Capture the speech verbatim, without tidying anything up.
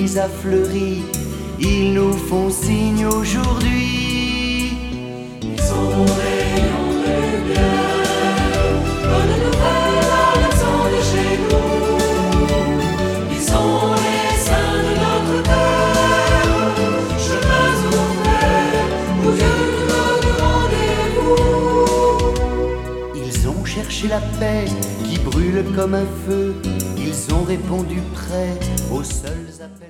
l'église a fleuri, ils nous font signe aujourd'hui. Ils sont rayons de lumière, bonne nouvelle à l'accent de chez nous. Ils sont les saints de notre terre, chemins ouverts où Dieu nous donne rendez-vous. Ils ont cherché la paix qui brûle comme un feu, ils ont répondu prêts aux seuls appels.